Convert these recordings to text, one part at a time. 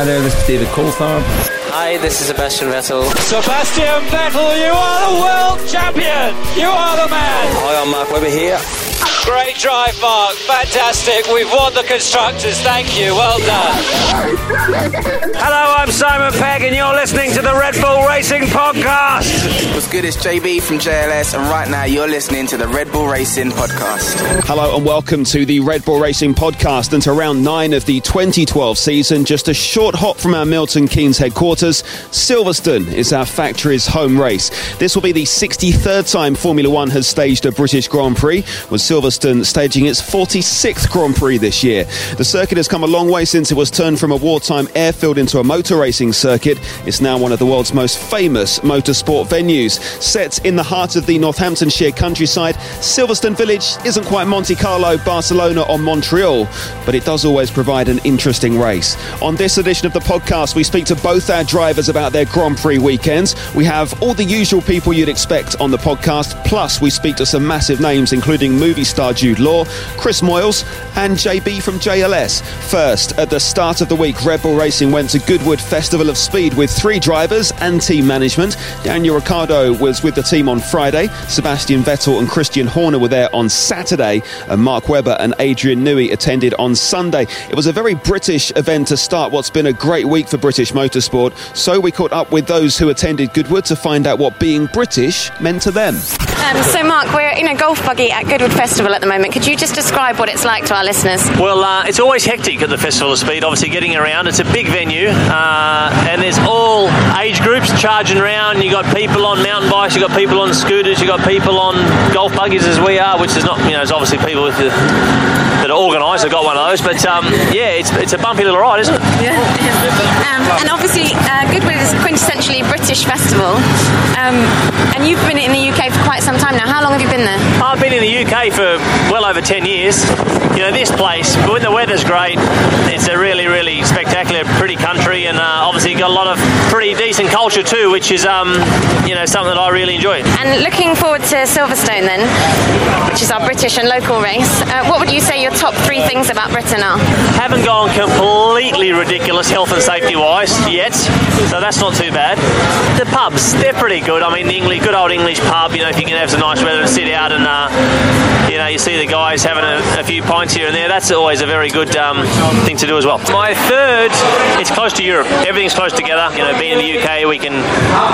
Hi there, this is David Coulthard. Hi, this is Sebastian Vettel. Sebastian Vettel, you are the world champion! You are the man! Hi, I'm Mark Webber here. Great drive, Mark. Fantastic. We've won the Constructors. Thank you. Well done. Hello, I'm Simon Pegg, and you're listening to the Red Bull Racing Podcast. What's good? It's JB from JLS, and right now you're listening to the Red Bull Racing Podcast. Hello and welcome to the Red Bull Racing Podcast, and to round 9 of the 2012 season. Just a short hop from our Milton Keynes headquarters, Silverstone is our factory's home race. This will be the 63rd time Formula One has staged a British Grand Prix, with Silverstone staging its 46th Grand Prix this year. The circuit has come a long way since it was turned from a wartime airfield into a motor racing circuit. It's now one of the world's most famous motorsport venues. Set in the heart of the Northamptonshire countryside, Silverstone Village isn't quite Monte Carlo, Barcelona or Montreal, but it does always provide an interesting race. On this edition of the podcast, we speak to both our drivers about their Grand Prix weekends. We have all the usual people you'd expect on the podcast, plus we speak to some massive names, including movie star Jude Law, Chris Moyles and JB from JLS. First, at the start of the week, Red Bull Racing went to Goodwood Festival of Speed with 3 drivers and team management. Daniel Ricciardo was with the team on Friday, Sebastian Vettel and Christian Horner were there on Saturday, and Mark Webber and Adrian Newey attended on Sunday. It was a very British event to start what's been a great week for British motorsport, so we caught up with those who attended Goodwood to find out what being British meant to them. So Mark, we're in a golf buggy at Goodwood Festival at the moment. Could you just describe what it's like to our listeners? Well, it's always hectic at the Festival of Speed, obviously getting around. It's a big venue, and there's all age groups charging around. You've got people on mountain bikes, you've got people on scooters, you've got people on golf buggies as we are, which is not, there's obviously people that are organised have got one of those, but it's a bumpy little ride, isn't it? Yeah. And obviously Goodwood is a quintessentially British festival, and you've been in the UK for quite some time now. How long have you been there? I've been in the UK for well over 10 years. This place, when the weather's great, it's a really, really spectacular, pretty country, and obviously got a lot of pretty decent culture too, which is something that I really enjoy. And looking forward to Silverstone then, which is our British and local race, what would you say your top 3 things about Britain are? Haven't gone completely ridiculous health and safety wise yet, so that's not too bad. The pubs, they're pretty good. I mean, the good old English pub, if you can have some nice weather and sit out and you see the guys having a few pints here and there, that's always a very good thing to do as well. My third, it's close to Europe. Everything's close together. Being in the UK, we can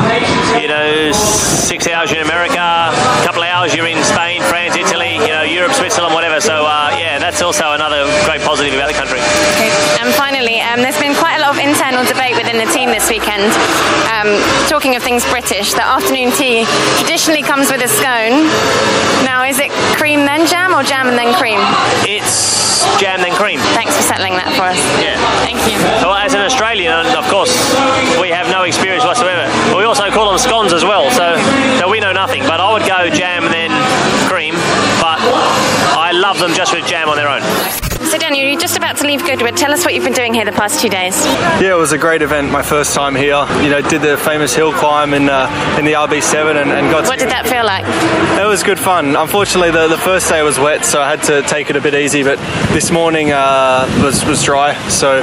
6 hours you're in America, a couple of hours you're in Spain, France, Italy, Europe, Switzerland, whatever. So that's also another great positive about the country. Okay. And finally, there's been quite a lot of internal debate within the team this weekend. Talking of things British, the afternoon tea traditionally comes with a scone. Now, is it cream then jam or jam and then cream? It's jam then cream. Thanks for settling that for us. Yeah. Thank you. Well, as an Australian, of course, we have no experience whatsoever. But we also call them scones as well, so we know nothing. But I would go jam and then cream, but I love them just with jam on their own. So Daniel, you're just about to leave Goodwood. Tell us what you've been doing here the past 2 days. Yeah, it was a great event. My first time here. Did the famous hill climb in the RB7 and got. What did that feel like? It was good fun. Unfortunately, the first day was wet, so I had to take it a bit easy. But this morning was dry, so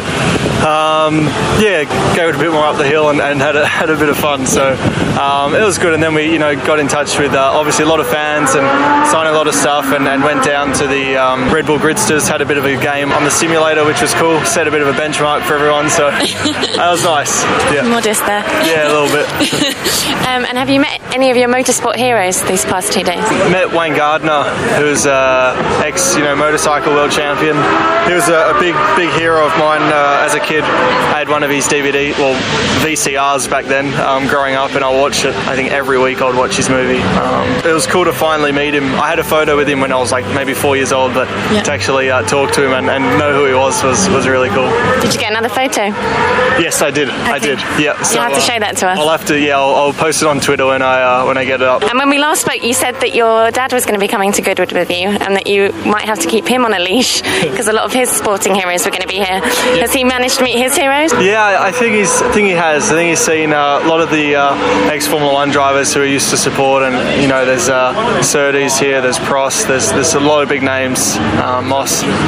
go a bit more up the hill and had a bit of fun. So it was good. And then we got in touch with obviously a lot of fans and signed a lot of stuff and went down to the Red Bull Gridsters, had a bit of a game on the simulator, which was cool. Set a bit of a benchmark for everyone, so that was nice. Yeah. Modest there. Yeah, a little bit. And have you met any of your motorsport heroes these past 2 days? Met Wayne Gardner, who's ex motorcycle world champion. He was a big hero of mine as a kid. I had one of his VCRs back then growing up, and I watched it. I think every week I'd watch his movie. It was cool to finally meet him. I had a photo with him when I was like maybe 4 years old, but to actually talk to him and know who he was really cool. Did you get another photo? Yes, I did. Okay. I did. Yeah. So you'll have to show that to us. I'll have to. Yeah, I'll post it on Twitter when I get it up. And when we last spoke, you said that your dad was going to be coming to Goodwood with you, and that you might have to keep him on a leash because a lot of his sporting heroes were going to be here. Yeah. Has he managed to meet his heroes? Yeah, I think he has. I think he's seen a lot of the ex-Formula One drivers who he used to support, and there's Surtees here, there's Prost, there's a lot of big names, Moss. So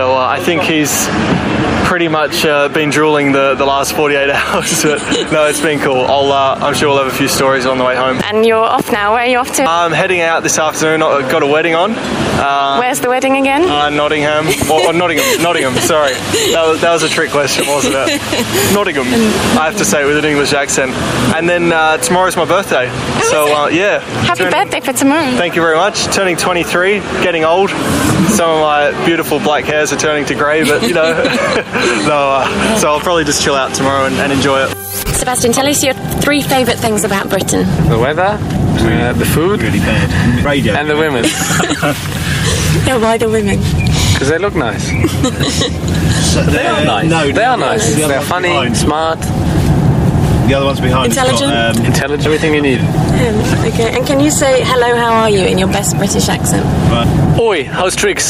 So I think he's pretty much been drooling the last 48 hours. But no, it's been cool. I'm sure we'll have a few stories on the way home. And you're off now. Where are you off to? I'm heading out this afternoon. I've got a wedding on. Where's the wedding again? Nottingham. Or Nottingham, sorry. That was a trick question, wasn't it? Nottingham, I have to say it with an English accent. And then tomorrow's my birthday. Yeah. Happy birthday for tomorrow. Thank you very much. Turning 23, getting old. Some of my beautiful black hairs are turning to grey, but you know. So I'll probably just chill out tomorrow and enjoy it. Sebastian, tell us your 3 favourite things about Britain. The weather, the food, and the women. Yeah, why the women? Because they look nice. They are nice. No, they are nice. They're funny, smart. The other one's behind. Intelligent. Intelligent. Everything you need. Okay. And can you say hello, how are you in your best British accent? Oi, how's tricks?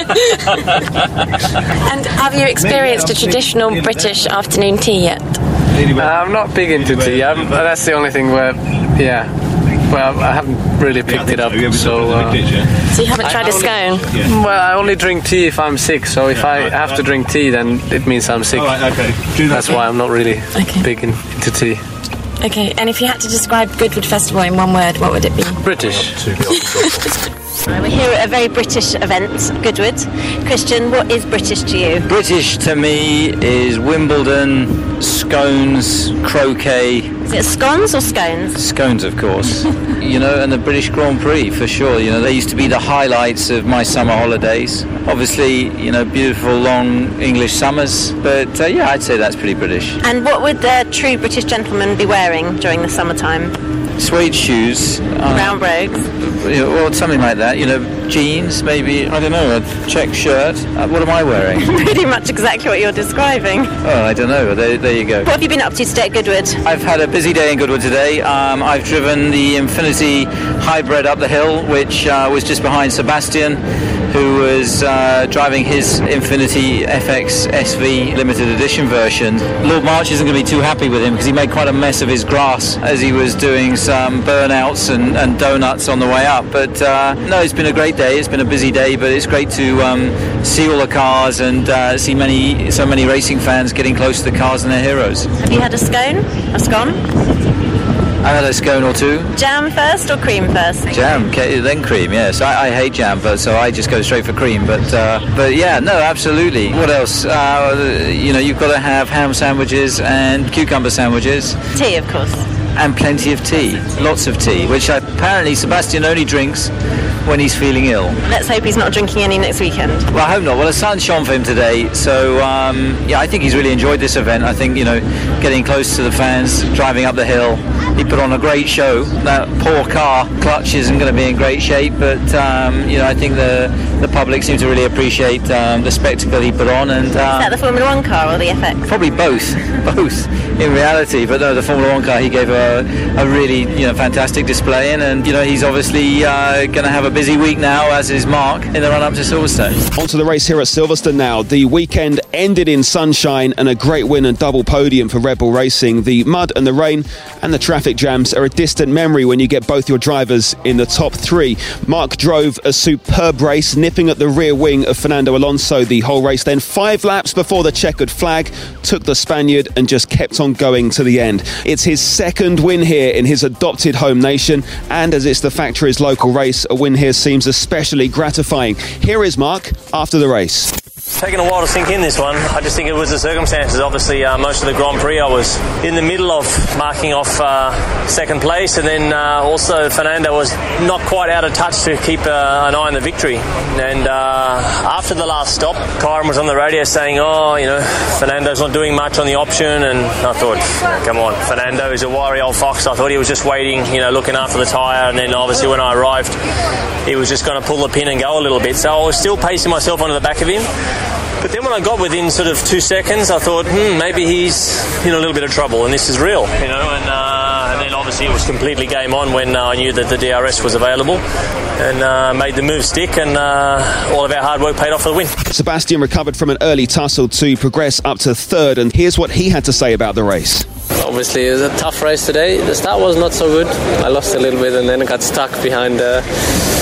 And have you experienced a traditional British afternoon tea yet? I'm not big into tea. That's the only thing where, well, I haven't really picked it up. So you haven't tried a scone? Well, I only drink tea if I'm sick. So if I have to drink tea, then it means I'm sick. That's why I'm not really big into tea. Okay, and if you had to describe Goodwood Festival in one word, what would it be? British. We're here at a very British event, Goodwood. Christian, what is British to you? British to me is Wimbledon, scones, croquet. Is it scones or scones? Scones, of course. And the British Grand Prix, for sure. They used to be the highlights of my summer holidays. Obviously, beautiful long English summers. But, I'd say that's pretty British. And what would the true British gentleman be wearing during the summertime? Suede shoes. Brown brogues. Or something like that. Jeans, maybe, I don't know, a check shirt. What am I wearing? Pretty much exactly what you're describing. Oh, I don't know. There you go. What have you been up to today at Goodwood? I've had a busy day in Goodwood today. I've driven the Infiniti Hybrid up the hill, which was just behind Sebastian, who was driving his Infiniti FX SV limited edition version. Lord March isn't going to be too happy with him because he made quite a mess of his grass as he was doing some burnouts and donuts on the way up. But no, it's been a great day. It's been a busy day, but it's great to see all the cars and see so many racing fans getting close to the cars and their heroes. Have you had a scone? A scone? I've had a scone or two. Jam first or cream first? Jam, then cream, yes. I hate jam, so I just go straight for cream. But yeah, no, absolutely. What else? You've got to have ham sandwiches and cucumber sandwiches. Tea, of course. And plenty of tea. Lots of tea, which apparently Sebastian only drinks when he's feeling ill. Let's hope he's not drinking any next weekend. Well, I hope not. Well, the sun shone for him today, so I think he's really enjoyed this event. I think, getting close to the fans, driving up the hill, he put on a great show. That poor car clutch isn't going to be in great shape, but I think the public seems to really appreciate the spectacle he put on. And is that the Formula 1 car or the FX? Probably both in reality. But no, the Formula 1 car, he gave a really fantastic display in, and he's obviously going to have a busy week now, as is Mark, in the run-up to Silverstone. On to the race here at Silverstone now. The weekend ended in sunshine and a great win and double podium for Red Bull Racing. The mud and the rain and the traffic jams are a distant memory when you get both your drivers in the top 3. Mark drove a superb race, nipping at the rear wing of Fernando Alonso the whole race. Then 5 laps before the checkered flag, took the Spaniard and just kept on going to the end. It's his second win here in his adopted home nation, and as it's the factory's local race, a win here seems especially gratifying. Here is Mark after the race. Taken a while to sink in this one. I just think it was the circumstances. Obviously, most of the Grand Prix I was in the middle of marking off second place, and then also Fernando was not quite out of touch to keep an eye on the victory. And after the last stop, Kyron was on the radio saying, Fernando's not doing much on the option, and I thought, come on, Fernando is a wiry old fox. I thought he was just waiting, looking after the tyre, and then obviously when I arrived, he was just going to pull the pin and go a little bit. So I was still pacing myself onto the back of him. But then when I got within sort of 2 seconds, I thought, maybe he's in a little bit of trouble, and this is real, and then obviously it was completely game on when I knew that the DRS was available, and made the move stick, and all of our hard work paid off for the win. Sebastian recovered from an early tussle to progress up to 3rd, and here's what he had to say about the race. Obviously, it was a tough race today. The start was not so good. I lost a little bit and then got stuck behind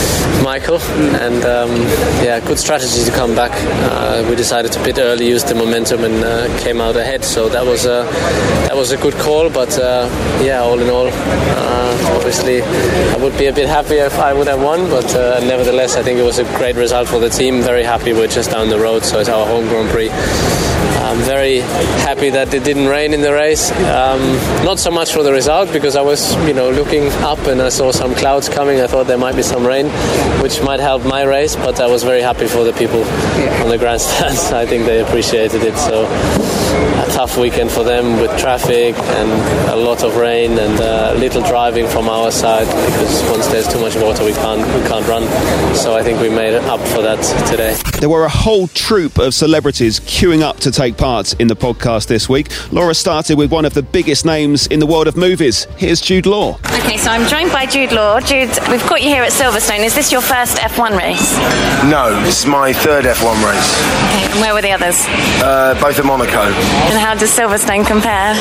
Michael, and good strategy to come back. We decided to pit early, use the momentum, and came out ahead. So that was a good call. But all in all, obviously I would be a bit happier if I would have won. But nevertheless, I think it was a great result for the team. Very happy. We're just down the road, so it's our home Grand Prix. I'm very happy that it didn't rain in the race. Not so much for the result, because I was, looking up and I saw some clouds coming. I thought there might be some rain, which might help my race. But I was very happy for the people on the grandstands. I think they appreciated it. So a tough weekend for them with traffic and a lot of rain and little driving from our side, because once there's too much water, we can't run. So I think we made up for that today. There were a whole troop of celebrities queuing up to take part in the podcast this week. Laura started with one of the biggest names in the world of movies. Here's Jude Law. Okay, so I'm joined by Jude Law. Jude, we've got you here at Silverstone. Is this your first F1 race? No, this is my third F1 race. Okay, and where were the others? Both at Monaco. And how does Silverstone compare?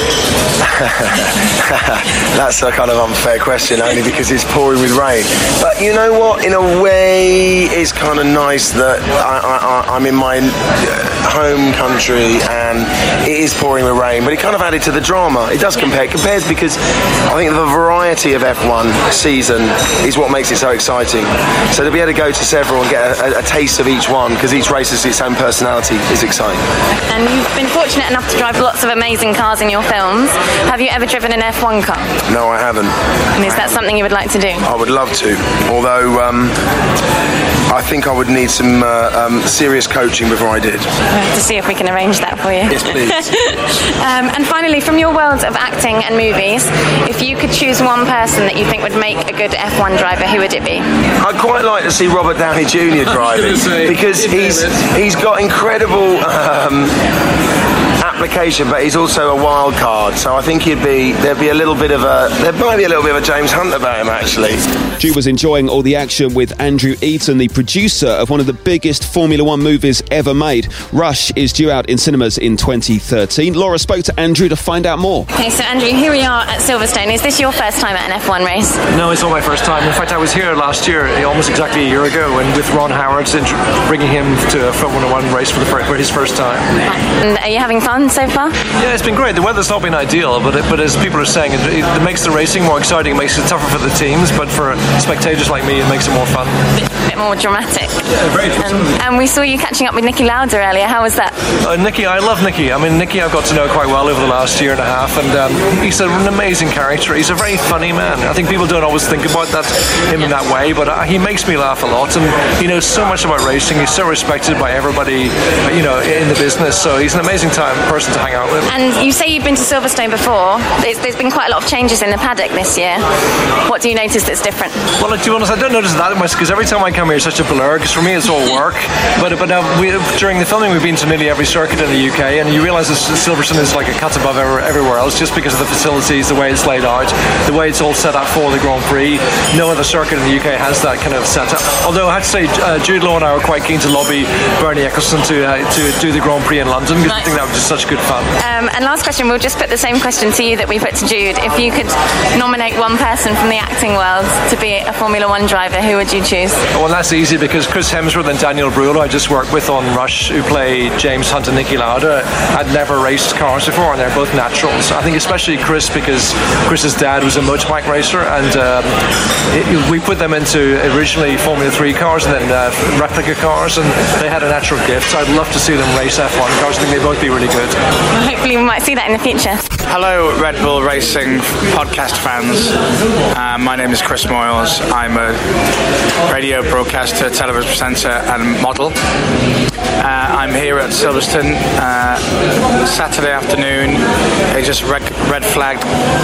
That's a kind of unfair question, only because it's pouring with rain. But you know what? In a way, it's kind of nice that I'm in my home country and it is pouring with rain, but it kind of added to the drama. It does compare. It compares because I think the variety of F1 season is what makes it so exciting. So to be able to go to several and get a taste of each one, because each race has its own personality, is exciting. And you've been fortunate enough to drive lots of amazing cars in your films. Have you ever driven an F1 car? No, I haven't. And is that something you would like to do? I would love to, although I think I would need some serious coaching before I did. We'll have to see if we can arrange that for you. Yes, please. And finally, from your world of acting and movies, if you could choose one person that you think would make a good F1 driver, who would it be? I'd quite like to see Robert Downey Jr. driving, because he's got incredible application, but he's also a wild card. So I think there might be a little bit of a James Hunt about him, actually. Jude was enjoying all the action with Andrew Eaton, the producer of one of the biggest Formula One movies ever made. Rush is due out in cinemas in 2013. Laura spoke to Andrew to find out more. Okay, so Andrew, here we are at Silverstone. Is this your first time at an F1 race? No, it's not my first time. In fact, I was here last year, almost exactly a year ago, and with Ron Howard, bringing him to a Formula One race for his first time. And are you having fun so far? Yeah, it's been great. The weather's not been ideal, but as people are saying, it makes the racing more exciting, it makes it tougher for the teams, but for spectators like me, it makes it more fun. A bit more dramatic. Yeah, very dramatic. And we saw you catching up with Niki Lauda earlier. How was that? Niki, I love Niki. I mean, Niki I've got to know quite well over the last year and a half, and he's an amazing character. He's a very funny man. I think people don't always think about him in that way, but he makes me laugh a lot, and he knows so much about racing. He's so respected by everybody, in the business, so he's an amazing person to hang out with. And you say you've been to Silverstone before. There's been quite a lot of changes in the paddock this year. What do you notice that's different? Well, to be honest, I don't notice that much, because every time I come here it's such a blur, because for me it's all work. But during the filming we've been to nearly every circuit in the UK, and you realise that Silverstone is like a cut above everywhere else, just because of the facilities, the way it's laid out, the way it's all set up for the Grand Prix. No other circuit in the UK has that kind of setup. Although I have to say, Jude Law and I were quite keen to lobby Bernie Ecclestone to do the Grand Prix in London, because I think that was just such good fun. And last question, we'll just put the same question to you that we put to Jude. If you could nominate one person from the acting world to be a Formula One driver, who would you choose? Well, that's easy, because Chris Hemsworth and Daniel Bruhl, I just worked with on Rush, who play James Hunt and Niki Lauda, had never raced cars before, and they're both naturals. I think especially Chris, because Chris's dad was a motorbike racer, and we put them into originally Formula 3 cars and then replica cars, and they had a natural gift. So I'd love to see them race F1 cars. I think they'd both be really good. Well, hopefully we might see that in the future. Hello, Red Bull Racing podcast fans. My name is Chris Moyles. I'm a radio broadcaster, television presenter and model. I'm here at Silverstone Saturday afternoon. They just red flagged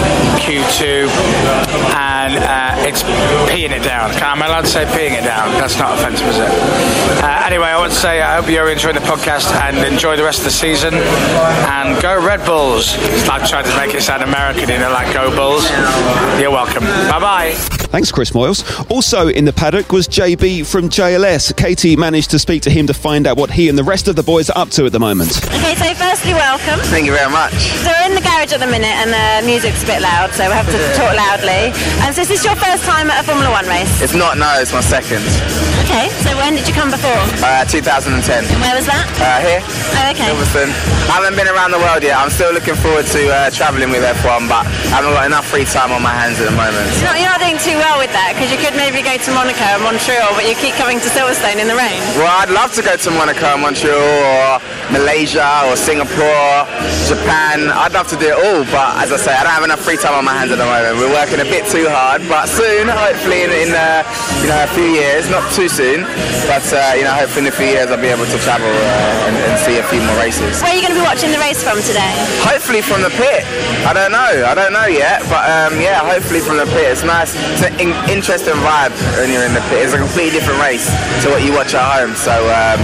Q2 and it's peeing it down. Am I allowed to say peeing it down? That's not offensive, is it? Anyway, I want to say I hope you're enjoying the podcast and enjoy the rest of the season, and go Red Bulls. It's like trying to make it sound American, like go Bulls. You're welcome. Bye-bye. Thanks, Chris Moyles. Also in the paddock was JB from JLS. Katie managed to speak to him to find out what he and the rest of the boys are up to at the moment. Okay, so firstly, welcome. Thank you very much. So we're in the garage at the minute and the music's a bit loud, so we have to talk loudly. And so is this your first time at a Formula One race? It's not, no, it's my second. Okay, so when did you come before? 2010. And where was that? Here. Oh, okay. Silverstone. I haven't been around the world yet. I'm still looking forward to travelling with F1, but I haven't got enough free time on my hands at the moment. You're not doing too well with that, because you could maybe go to Monaco and Montreal, but you keep coming to Silverstone in the rain. Well, I'd love to go to Monaco, Montreal, or Malaysia, or Singapore, Japan. I'd love to do it all, but as I say, I don't have enough free time on my hands at the moment. We're working a bit too hard, but soon, hopefully in a few years, not too soon, but hopefully in a few years I'll be able to travel and see a few more races. Where are you going to be watching the race from today? Hopefully from the pit. I don't know yet, but hopefully from the pit. It's nice. It's an interesting vibe when you're in the pit. It's a completely different race to what you watch at home, so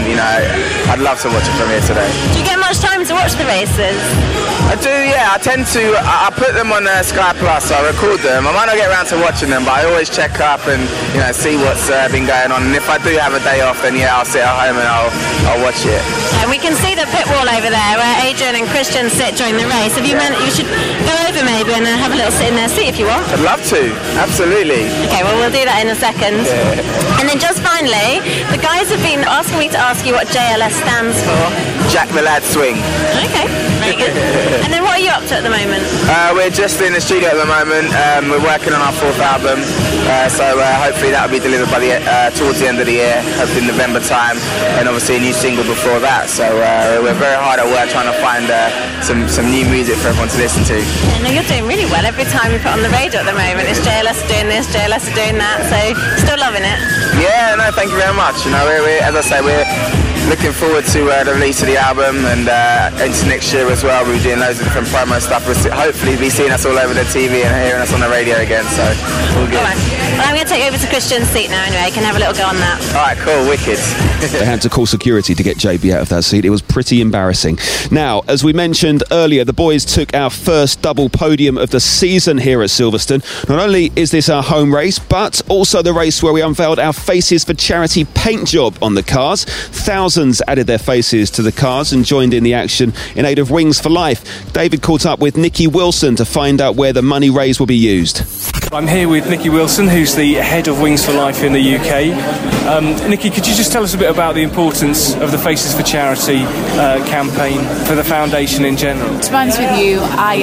I'd love to watch it from here today. Do you get much time to watch the races? I do, yeah. I tend to. I put them on Sky Plus, so I record them. I might not get around to watching them, but I always check up and see what's been going on. And if I do have a day off, then I'll sit at home and I'll watch it. And we can see the pit wall over there where Adrian and Christian sit during the race. Have you you should go over maybe and have a little sit in their seat if you want. I'd love to, absolutely. Okay, well we'll do that in a second. Yeah. And then just finally, the guys have been asking me to ask you what JLS stands for. Jack the Lad Swing. Okay, very good. And then what are you up to at the moment? We're just in the studio at the moment. We're working on our 4th album, so hopefully that will be delivered by towards the end of the year, hopefully November time, and obviously a new single before that. So we're very hard at work trying to find some new music for everyone to listen to. Yeah, no, you're doing really well. Every time you put on the radio at the moment, it's JLS doing this, JLS doing that. So still loving it. Yeah, no, thank you very much. As I say, we're looking forward to the release of the album and into next year as well. We're doing loads of different promo stuff. We'll hopefully be seeing us all over the TV and hearing us on the radio again, so all good. All right. Well, I'm going to take you over to Christian's seat now anyway. I can have a little go on that. Alright, cool, wicked. They had to call security to get JB out of that seat. It was pretty embarrassing. Now, as we mentioned earlier, the boys took our first double podium of the season here at Silverstone. Not only is this our home race, but also the race where we unveiled our Faces for Charity paint job on the cars. Thousands added their faces to the cars and joined in the action in aid of Wings for Life. David caught up with Nicky Wilson to find out where the money raised will be used. I'm here with Nicky Wilson, who's the head of Wings for Life in the UK. Nicky, could you just tell us a bit about the importance of the Faces for Charity campaign for the foundation in general? To be honest with you,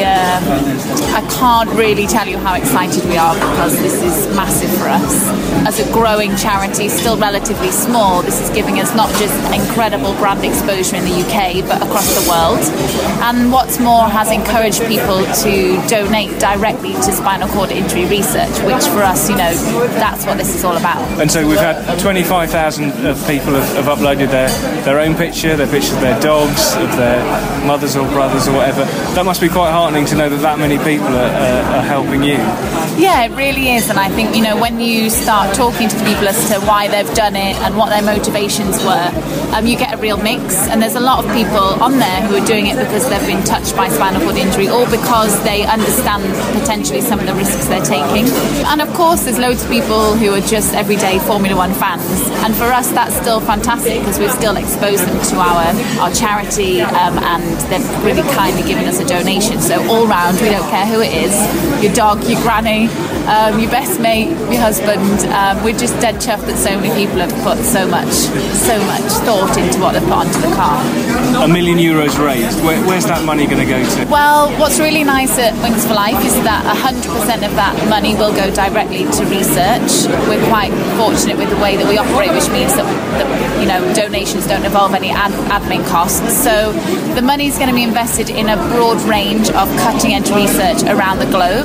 I can't really tell you how excited we are, because this is massive for us. As a growing charity, still relatively small, this is giving us not just incredible brand exposure in the UK, but across the world. And what's more, has encouraged people to donate directly to spinal cord injury research, which for us, that's what this is all about. And so we've had 25,000 of people have uploaded their own picture, their picture of their dogs, of their mothers or brothers or whatever. That must be quite heartening to know that many people are helping you. Yeah, it really is. And I think, when you start talking to the people as to why they've done it and what their motivations were, you get a real mix. And there's a lot of people on there who are doing it because they've been touched by spinal cord injury, or because they understand potentially some of the risks they're taking. And of course, there's loads of people who are just everyday Formula One fans. And for us, that's still fantastic, because we've still exposed them to our charity, and they've really kindly given us a donation. So all round, we don't care who it is, your dog, your granny, your best mate, your husband. We're just dead chuffed that so many people have put so much thought into what they've put onto the car. €1 million raised. Where's that money going to go to? Well, what's really nice at Wings for Life is that 100% of that money will go directly to research. We're quite fortunate with the way that we operate, which means that donations don't involve any admin costs. So the money is going to be invested in a broad range of cutting-edge research around the globe.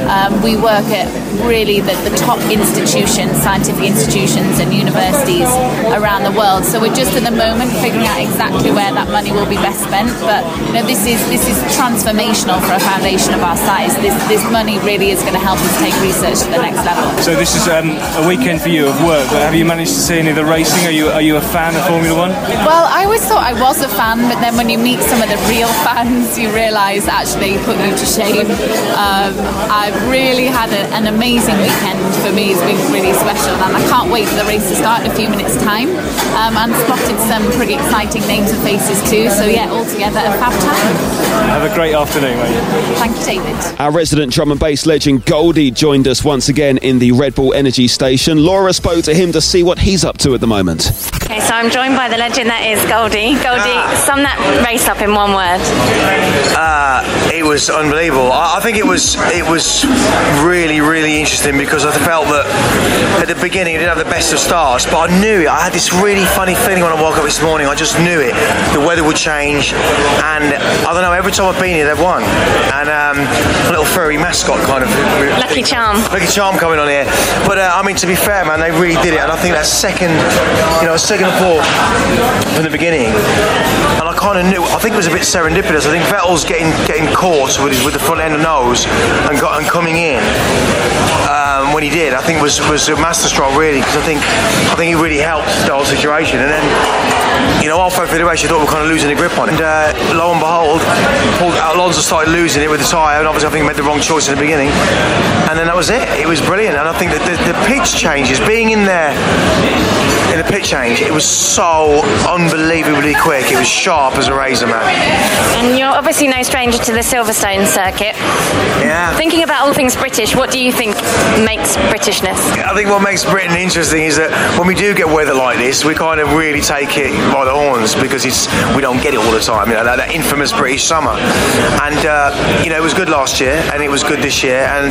We work at really the top institutions, scientific institutions and universities around the world. So we're just at the moment figuring out exactly where that money will be best spent. But this is transformational for a foundation of our size. This money really is going to help us take research to the next level. So this is a weekend for you of work, but have you managed to see any of the racing? Are you a fan of Formula One? Well, I always thought I was a fan, but then when you meet some of the real fans, you realise actually put you to shame. I've really had an amazing weekend. For me, it's been really special, and I can't wait for the race to start in a few minutes' time. And spotted some pretty exciting names and faces too. So yeah, altogether a fab time. Have a great afternoon, mate. Thank you, David. Our resident drum and bass legend Goldie joined us once again in the Red Bull Energy Station. Laura spoke to him to see what he's up to at the moment. Okay, so I'm joined by the legend that is Goldie. Goldie, sum that race up in one word. It was unbelievable. I think it was really, really interesting because I felt that at the beginning it didn't have the best of starts, but I knew it. I had this really funny feeling when I woke up this morning. I just knew it. The weather would change, and I don't know, every time I've been here they've won. And a little furry mascot kind of. Lucky Charm coming on here. But I mean, to be fair, man, they really did it, and I think that second report from the beginning, and I kind of knew. I think it was a bit serendipitous. I think Vettel's getting caught with the front end of nose and coming in when he did. I think was a masterstroke really, because I think he really helped the whole situation. And then halfway through the race, you thought we were kind of losing the grip on it. And lo and behold, Alonso started losing it with the tyre, and obviously I think he made the wrong choice in the beginning. And then that was it. It was brilliant. And I think that the pitch changes, being in there in the pit change, it was so unbelievably quick. It was sharp as a razor, man. And you're obviously no stranger to the Silverstone circuit. Yeah. Thinking about all things British, what do you think makes Britishness? I think what makes Britain interesting is that when we do get weather like this, we kind of really take it by the horns, because we don't get it all the time. That infamous British summer. And it was good last year, and it was good this year. And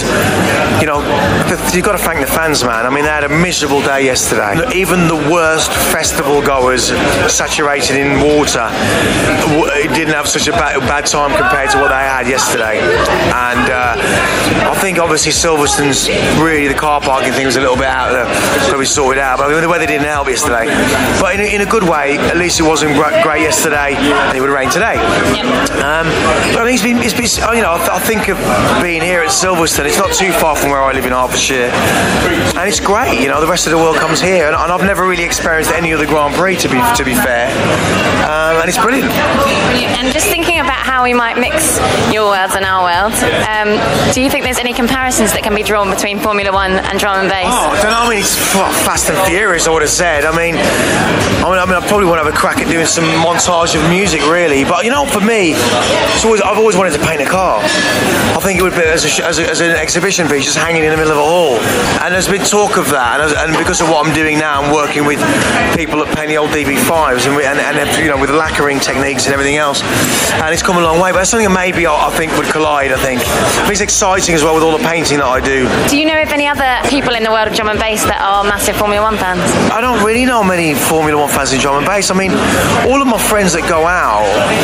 you've got to thank the fans, man. I mean, they had a miserable day yesterday. Even the worst festival goers, saturated in water, didn't have such a bad time compared to what they had yesterday. And I think obviously Silverstone's really, the car parking thing was a little bit out there, so we sorted out. But the weather didn't help yesterday. But in a good way, at least it wasn't great yesterday, and it would rain today. But I mean, it's been I think of being here at Silverstone. It's not too far from where I live in Hertfordshire, and it's great. The rest of the world comes here, and I've never really experienced any other Grand Prix to be fair, and it's brilliant. And just thinking about how we might mix your worlds and our worlds, do you think there's any comparisons that can be drawn between Formula One and drum and bass? Oh, I don't know. I mean, it's fast and furious, I would have said. I mean, I probably want to have a crack at doing some montage of music, really. But for me, I've always wanted to paint a car. I think it would be as an exhibition piece, just hanging in the middle of a hall. And there's been talk of that, and because of what I'm doing now, I'm working with people that paint the old DB5s and with lacquering techniques and everything else. And it's come a long way. But that's something that maybe I think would collide. I think it's exciting as well with all the painting that I do. Do you know of any other people in the world of drum and bass that are massive Formula One fans? I don't really know many Formula One fans in drum and bass. I mean, all of my friends that go out,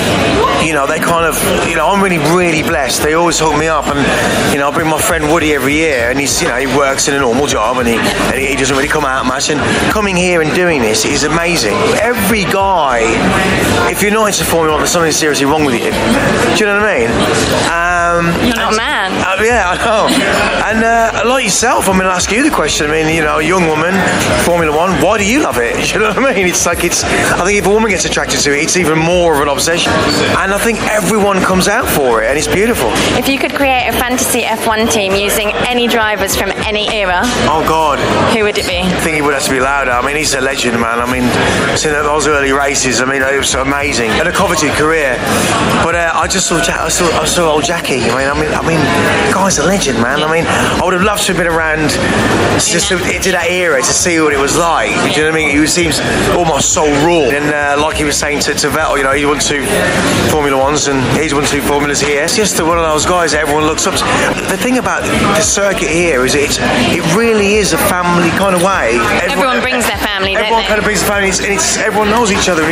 they kind of, I'm really, really blessed. They always hook me up, and I bring my friend Woody every year, and he's, he works in a normal job, and he doesn't really come out much. And coming here and doing this is amazing. Every guy, if you're not into Formula One, there's something seriously wrong with you. Do you know what I mean? You're not a man. Yeah, I know. And like yourself, I'll ask you the question. I mean, a young woman, Formula One, why do you love it? You know what I mean? I think if a woman gets attracted to it, it's even more of an obsession. And I think everyone comes out for it, and it's beautiful. If you could create a fantasy F1 team using any drivers from any era, oh God, who would it be? I think it would have to be Lauda. I mean, he's a legend, man. I mean, seeing those early races, it was amazing. And a coveted career. But I just saw old Jackie. I mean, the guy's a legend, man. I mean, I would have loved to have been around just into that era to see what it was like. Do you know what I mean? He seems almost so raw. And like he was saying to Vettel, he won 2 Formula Ones and he's won 2 Formulas here. It's just one of those guys that everyone looks up to. The thing about the circuit here is it really is a family kind of way. Everyone brings their family, don't everyone they? kind of brings the family, and everyone knows each other.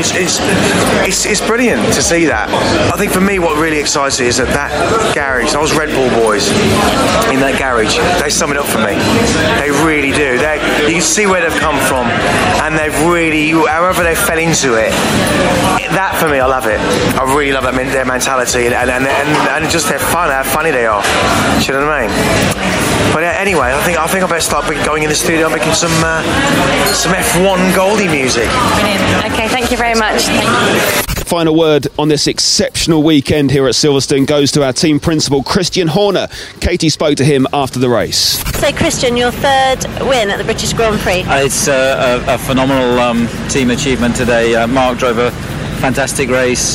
It's brilliant to see that. I think for me, what really excites me is that garage, those Red Bull boys in that garage, they sum it up for me. They really do. You can see where they've come from, and they've really, however they fell into it, that for me, I love it. I really love their mentality and just their fun, how funny they are. Do you know what I mean? But anyway, I think I better start going in the studio and making some F1 Goldie music. Brilliant. Okay, thank you very much. Thank you. Final word on this exceptional weekend here at Silverstone goes to our team principal, Christian Horner. Katie spoke to him after the race. So, Christian, your third win at the British Grand Prix. It's a phenomenal team achievement today. Mark drove a fantastic race.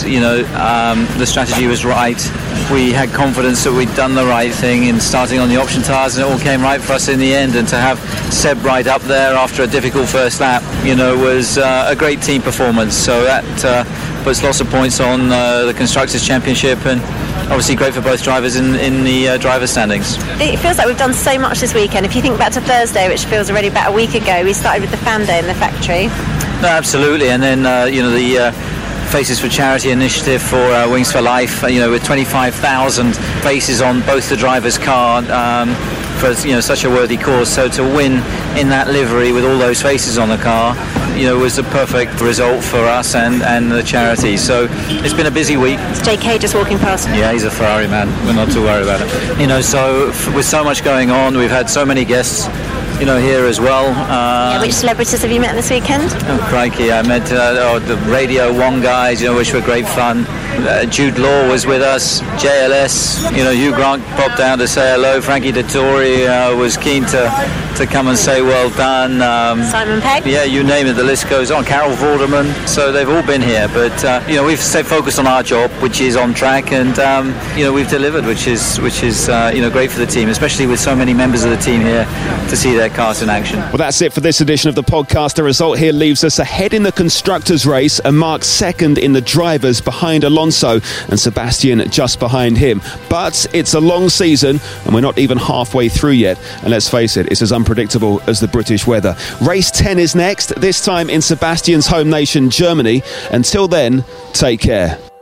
The strategy was right. We had confidence that we'd done the right thing in starting on the option tyres, and it all came right for us in the end. And to have Seb right up there after a difficult first lap, was a great team performance. So that puts lots of points on the Constructors' Championship, and obviously great for both drivers in the driver standings. It feels like we've done so much this weekend. If you think back to Thursday, which feels already about a week ago, we started with the fan day in the factory. No, absolutely, and then the Faces for Charity initiative for Wings for Life, with 25,000 faces on both the driver's car for such a worthy cause. So to win in that livery with all those faces on the car, was a perfect result for us and the charity. So it's been a busy week. It's JK just walking past. Yeah, he's a Ferrari man. We're not too worried about it. So with so much going on, we've had so many guests here as well. Which celebrities have you met this weekend? Oh, crikey, I met the Radio 1 guys, which were great fun. Jude Law was with us, JLS, Hugh Grant popped down to say hello. Frankie Dettori was keen to come and say well done. Simon Pegg? Yeah, you name it, the list goes on. Carol Vorderman. So they've all been here, but we've stayed focused on our job, which is on track, and we've delivered, which is great for the team, especially with so many members of the team here to see their cars in action. Well, that's it for this edition of the podcast. The result here leaves us ahead in the Constructors' race and Mark second in the Drivers behind Alonso and Sebastian just behind him. But it's a long season and we're not even halfway through yet. And let's face it, it's as unpredictable as the British weather. Race 10 is next, this time in Sebastian's home nation, Germany. Until then, take care.